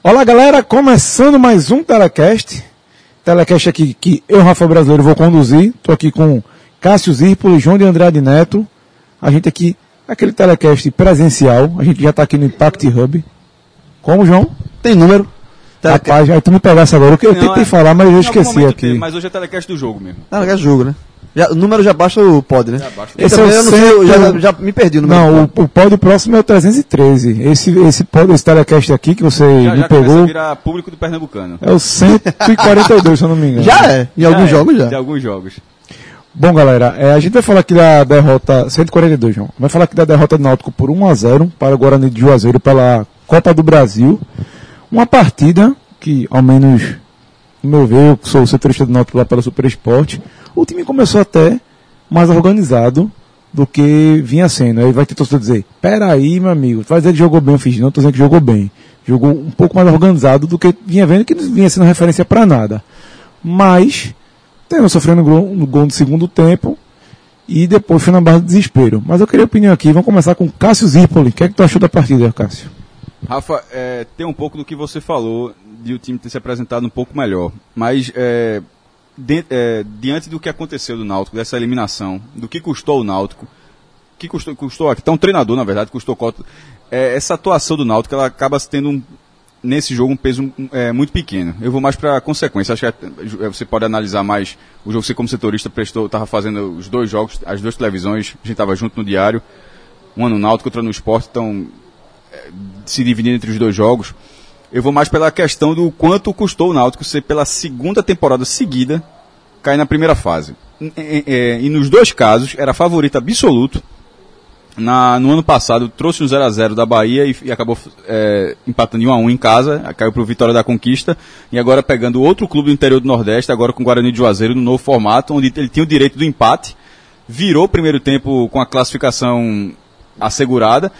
Olá, galera, começando mais um Telecast. Telecast aqui que eu, Rafael Brasileiro, vou conduzir. Estou aqui com Cássio Zirpoli, João de Andrade Neto. A gente aqui, aquele Telecast presencial. A gente já está aqui no Impact Hub. Como, João? Tem número? Rapaz, aí tu me pegasse agora. Eu tentei falar, mas eu esqueci aqui. Mas hoje é Telecast do jogo mesmo. Telecast do jogo, né? O número já baixa o pod, né? Esse é o eu não sei, já me perdi o número. Não, o pod próximo é o 313. Esse Telecast aqui que você me pegou. Começa a virar público do Pernambucano. É o 142, se eu não me engano. Já é? Em alguns jogos já. De alguns jogos. Bom, galera, a gente vai falar aqui da derrota 142, João. Vai falar aqui da derrota do Náutico por 1-0 para o Guarani de Juazeiro pela Copa do Brasil. Uma partida que, ao menos, no meu ver, eu sou o setorista do Náutico lá pela Super Esporte. O time começou até mais organizado do que vinha sendo. Aí vai ter torcedor dizer, peraí, meu amigo, tu vai dizer que jogou bem, eu fiz, não, tô dizendo que jogou bem. Jogou um pouco mais organizado do que vinha vendo, que não vinha sendo referência para nada. Mas, tendo sofrendo um gol no segundo tempo, e depois foi na barra do desespero. Mas eu queria a opinião aqui, vamos começar com Cássio Zirpoli. O que é que tu achou da partida, Cássio? Rafa, tem um pouco do que você falou, de o time ter se apresentado um pouco melhor. Mas, diante do que aconteceu do Náutico, dessa eliminação, do que custou o Náutico, que custou até um treinador, na verdade, custou cota, essa atuação do Náutico, ela acaba tendo nesse jogo um peso muito pequeno. Eu vou mais para a consequência. Acho que você pode analisar mais o jogo. Você, como setorista, estava fazendo os dois jogos, as duas televisões, a gente estava junto no diário, uma no Náutico, outra no Sport, então se dividindo entre os dois jogos. Eu vou mais pela questão do quanto custou o Náutico ser pela segunda temporada seguida cair na primeira fase. E nos dois casos era favorito absoluto. No ano passado trouxe um 0-0 da Bahia e acabou empatando em 1-1 em casa, caiu para o Vitória da Conquista, e agora pegando outro clube do interior do Nordeste, agora com o Guarani de Juazeiro, no novo formato, onde ele tinha o direito do empate, virou o primeiro tempo com a classificação assegurada,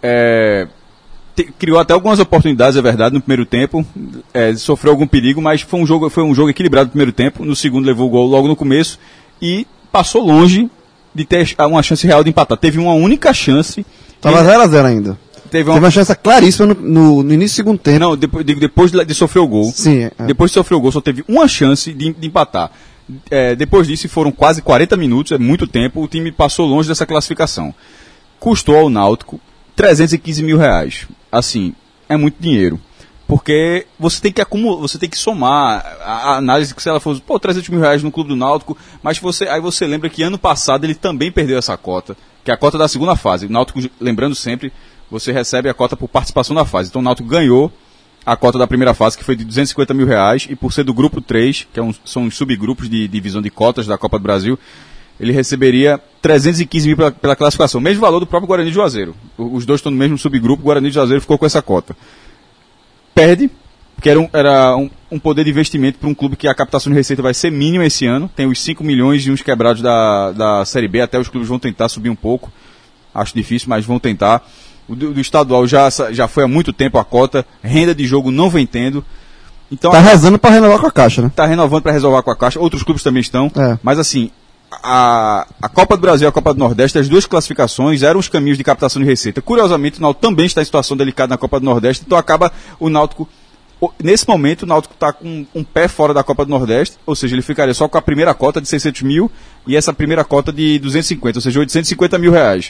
criou até algumas oportunidades, é verdade, no primeiro tempo, sofreu algum perigo, mas foi um jogo equilibrado no primeiro tempo, no segundo levou o gol logo no começo, e passou longe de ter uma chance real de empatar. Teve uma única chance. Estava 0-0 ainda. Teve uma chance claríssima no início do segundo tempo. Não, depois de sofrer o gol. Sim. Depois de sofrer o gol, só teve uma chance de empatar. Depois disso, foram quase 40 minutos, é muito tempo, o time passou longe dessa classificação. Custou ao Náutico 315 mil reais. Assim, é muito dinheiro. Porque você tem que acumular, você tem que somar a análise que se ela fosse, 300 mil reais no clube do Náutico, mas aí você lembra que ano passado ele também perdeu essa cota, que é a cota da segunda fase. O Náutico, lembrando sempre, você recebe a cota por participação na fase. Então o Náutico ganhou a cota da primeira fase, que foi de 250 mil reais, e por ser do grupo 3, que são os subgrupos de divisão de cotas da Copa do Brasil, ele receberia 315 mil pela classificação, mesmo valor do próprio Guarani de Juazeiro. Os dois estão no mesmo subgrupo, o Guarani de Juazeiro ficou com essa cota. Perde, porque era um poder de investimento para um clube que a captação de receita vai ser mínima esse ano. Tem os 5 milhões e uns quebrados da Série B, até os clubes vão tentar subir um pouco. Acho difícil, mas vão tentar. O do estadual já foi há muito tempo a cota, renda de jogo não vem tendo. Então, tá rezando para renovar com a Caixa, né? Tá renovando para resolver com a Caixa, outros clubes também estão. Mas assim, a Copa do Brasil e a Copa do Nordeste, as duas classificações eram os caminhos de captação de receita. Curiosamente, o Náutico também está em situação delicada na Copa do Nordeste, então acaba o Náutico, nesse momento, o Náutico está com um pé fora da Copa do Nordeste, ou seja, ele ficaria só com a primeira cota de 600 mil e essa primeira cota de 250, ou seja, 850 mil reais.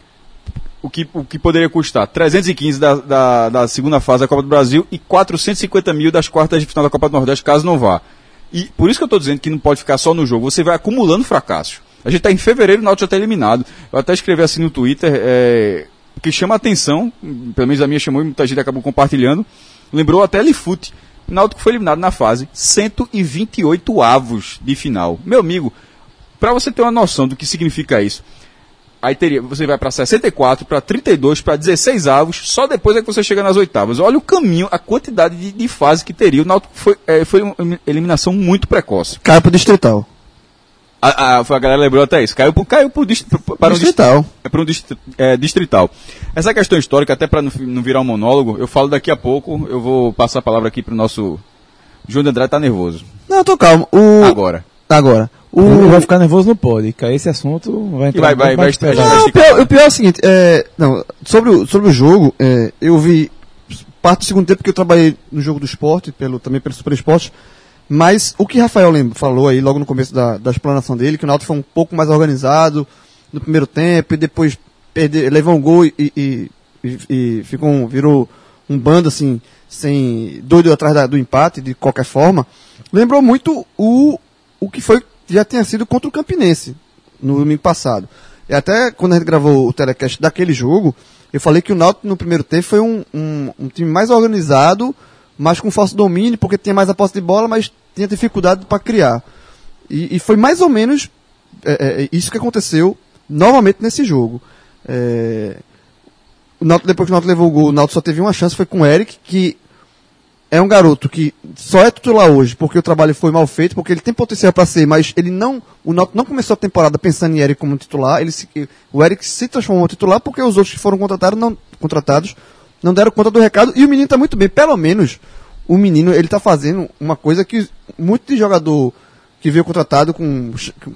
O que poderia custar 315 da segunda fase da Copa do Brasil e 450 mil das quartas de final da Copa do Nordeste, caso não vá. E por isso que eu estou dizendo que não pode ficar só no jogo, você vai acumulando fracassos. A gente está em fevereiro, o Náutico já está eliminado. Eu até escrevi assim no Twitter, que chama a atenção, pelo menos a minha chamou e muita gente acabou compartilhando, lembrou até Lifute. O Náutico foi eliminado na fase 128 avos de final. Meu amigo, para você ter uma noção do que significa isso, aí você vai para 64, para 32, para 16 avos, só depois é que você chega nas oitavas. Olha o caminho, a quantidade de fase que teria. O Náutico foi uma eliminação muito precoce. Caiu pro Distrital. A galera lembrou até isso. Caiu pro Distrital. Distrital. Essa questão histórica, até para não virar um monólogo, eu falo daqui a pouco. Eu vou passar a palavra aqui pro nosso João de Andrade, tá nervoso. Não, eu tô calmo. Agora. Vai ficar nervoso no pod, que aí esse assunto vai entrar. O pior é o seguinte, sobre o jogo, eu vi parte do segundo tempo, porque eu trabalhei no jogo do Sport, também pelo Super Esporte, mas o que Rafael falou aí logo no começo da explanação dele, que o Náutico foi um pouco mais organizado no primeiro tempo, e depois levou um gol e virou um bando assim, doido atrás do empate, de qualquer forma, lembrou muito o que já tinha sido contra o Campinense no domingo passado. E até quando a gente gravou o telecast daquele jogo, eu falei que o Náutico no primeiro tempo foi um time mais organizado, mas com força domínio, porque tinha mais a posse de bola, mas tinha dificuldade para criar. E foi mais ou menos isso que aconteceu novamente nesse jogo. Depois que o Náutico levou o gol, o Náutico só teve uma chance, foi com o Eric, que é um garoto que só é titular hoje porque o trabalho foi mal feito, porque ele tem potencial para ser, mas o Náutico não começou a temporada pensando em Eric como titular. O Eric se transformou em titular porque os outros que foram contratados não deram conta do recado, e o menino está muito bem. Pelo menos o menino ele está fazendo uma coisa que muito de jogador que veio contratado com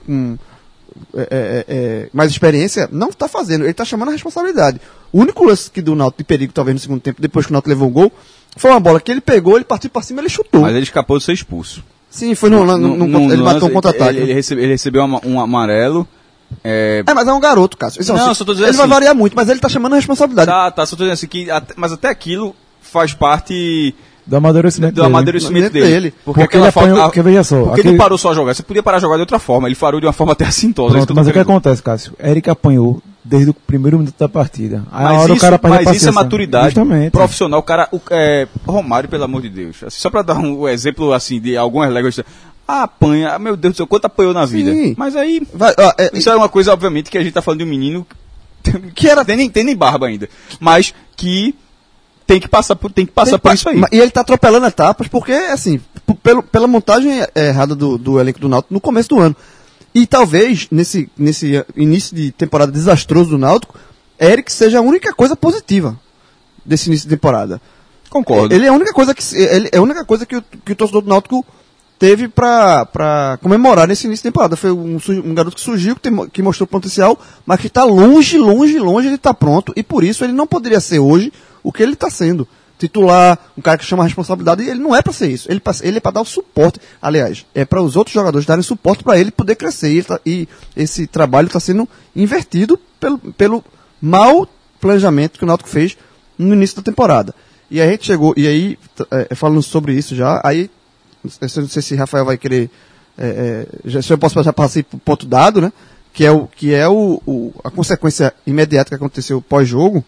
mais experiência não está fazendo. Ele está chamando a responsabilidade. O único lance que deu o Náutico de perigo, talvez no segundo tempo, depois que o Náutico levou o gol, foi uma bola que ele pegou, ele partiu para cima, ele chutou. Mas ele escapou de ser expulso. Sim, foi ele bateu um contra-ataque. Ele recebeu um amarelo. Mas é um garoto, Cássio. Não, só tô dizendo ele vai variar muito, mas ele tá chamando a responsabilidade. Só tô dizendo assim, mas até aquilo faz parte do amadurecimento dele. Porque veja só. Porque ele não parou só a jogar. Você podia parar a jogar de outra forma. Ele parou de uma forma até assintosa. Pronto, mas o que acontece, Cássio? Eric apanhou desde o primeiro minuto da partida. Mas isso é maturidade. Justamente. Profissional. Romário, pelo amor de Deus. Assim, só para dar um exemplo assim, de algumas léguas. Apanha, meu Deus do céu, quanto apanhou na vida. Sim. Mas aí, isso era uma coisa, obviamente, que a gente tá falando de um menino que tem nem barba ainda, mas que tem que passar por isso aí. E ele tá atropelando etapas porque, assim, pela montagem errada do elenco do Náutico no começo do ano. E talvez, nesse início de temporada desastroso do Náutico, Eric seja a única coisa positiva desse início de temporada. Concordo. Ele é a única coisa que o torcedor do Náutico teve para comemorar nesse início de temporada. Foi um garoto que surgiu, que mostrou potencial, mas que está longe de estar pronto, e por isso ele não poderia ser hoje o que ele está sendo. Titular, um cara que chama a responsabilidade, e ele não é para ser isso. Ele é para dar o suporte. Aliás, é para os outros jogadores darem suporte para ele poder crescer. E esse trabalho está sendo invertido pelo mau planejamento que o Náutico fez no início da temporada. E aí a gente chegou, e aí, falando sobre isso já, aí eu não sei se Rafael vai querer, se eu posso já passar para o ponto dado, né? Que é a consequência imediata que aconteceu pós-jogo,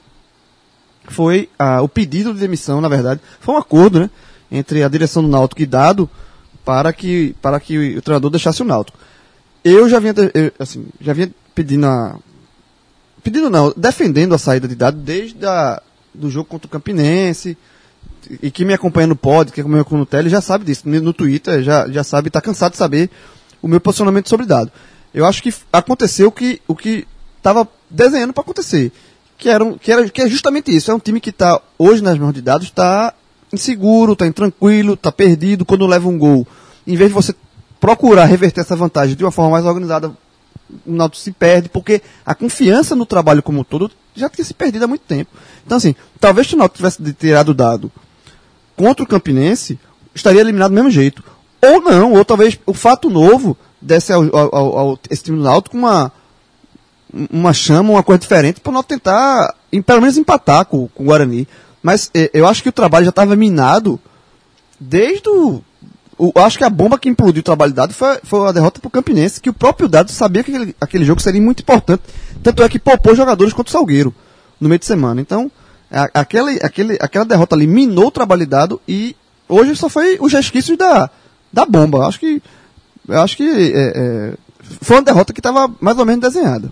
foi o pedido de demissão, na verdade, foi um acordo, né? Entre a direção do Náutico e Dado para que o treinador deixasse o Náutico. Eu já vinha defendendo a saída de Dado desde do jogo contra o Campinense. E quem me acompanha no pod, quem acompanha no Tele, já sabe disso. No Twitter já sabe, está cansado de saber o meu posicionamento sobre Dado. Eu acho que aconteceu o que estava desenhando para acontecer. Que é justamente isso. É um time que está, hoje nas mãos de Dado, está inseguro, está intranquilo, está perdido. Quando leva um gol, em vez de você procurar reverter essa vantagem de uma forma mais organizada, o Náutico se perde, porque a confiança no trabalho como um todo já tinha se perdido há muito tempo. Então, assim, talvez se o Náutico tivesse tirado o Dado contra o Campinense, estaria eliminado do mesmo jeito. Ou não, ou talvez o fato novo desse ao esse time do Náutico uma chama, uma coisa diferente, para o Náutico tentar, pelo menos, empatar com o Guarani. Mas eu acho que o trabalho já estava minado desde acho que a bomba que implodiu o trabalho do Dado foi a derrota para o Campinense, que o próprio Dado sabia que aquele jogo seria muito importante. Tanto é que poupou jogadores contra o Salgueiro no meio de semana. Então, aquela derrota ali minou o trabalho dado, e hoje só foi os resquícios da bomba. Eu acho que foi uma derrota que estava mais ou menos desenhada.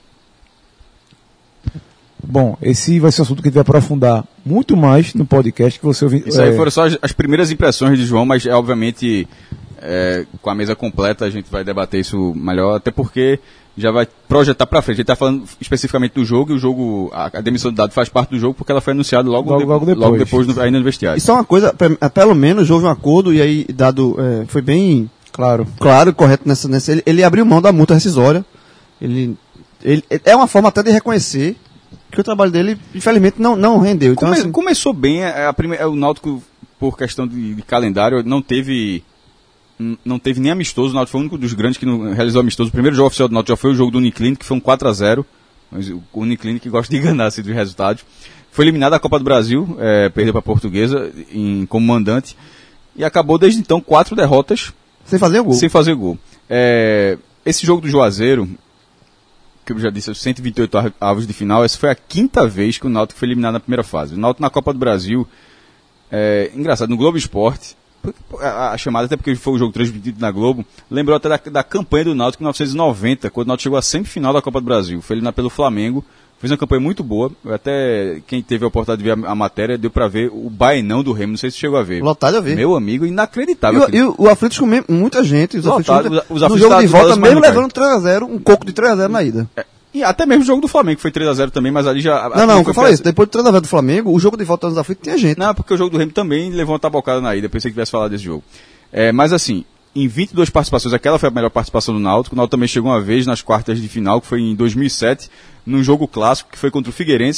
Bom, esse vai ser um assunto que a gente vai aprofundar muito mais no podcast que você ouviu. Isso aí foram só as primeiras impressões de João, mas obviamente com a mesa completa a gente vai debater isso melhor, até porque já vai projetar para frente. A gente está falando especificamente do jogo, e o jogo, a demissão do Dado faz parte do jogo porque ela foi anunciada logo depois ainda no vestiário. Isso é uma coisa, pelo menos houve um acordo, e aí Dado foi bem claro e correto nessa ele abriu mão da multa rescisória. Ele é uma forma até de reconhecer que o trabalho dele, infelizmente, não rendeu. Então, assim, começou bem, o Náutico, por questão de calendário, não teve nem amistoso. O Náutico foi o único dos grandes que não realizou amistoso. O primeiro jogo oficial do Náutico já foi o jogo do Uniclinic, que foi um 4-0. Mas o Uniclinic gosta de enganar assim, dos resultados. Foi eliminado da Copa do Brasil, perdeu para a Portuguesa como mandante. E acabou desde então 4 derrotas. Sem fazer gol. Esse jogo do Juazeiro, que eu já disse, 128 avos de final, essa foi a 5ª vez que o Náutico foi eliminado na primeira fase. O Náutico na Copa do Brasil, engraçado, no Globo Esporte, a chamada, até porque foi o jogo transmitido na Globo, lembrou até da campanha do Náutico em 1990, quando o Náutico chegou à semifinal da Copa do Brasil. Foi eliminado pelo Flamengo, fez uma campanha muito boa. Até quem teve a oportunidade de ver a matéria, deu pra ver o Baenão do Remo, não sei se chegou a ver. Lotado a ver. Meu amigo, inacreditável. E o Aflitos com muita gente. Os no jogo de volta, mesmo levando 3-0, um coco de 3-0 na ida. E até mesmo o jogo do Flamengo, que foi 3-0 também, mas ali já... Não, eu falei isso. Depois do 3-0 do Flamengo, o jogo de volta dos Aflitos tinha gente. Não, porque o jogo do Remo também levou uma tabocada na ida. Pensei que tivesse falado desse jogo. Mas assim, em 22 participações, aquela foi a melhor participação do Náutico. O Náutico também chegou uma vez nas quartas de final, que foi em 2007, num jogo clássico, que foi contra o Figueirense.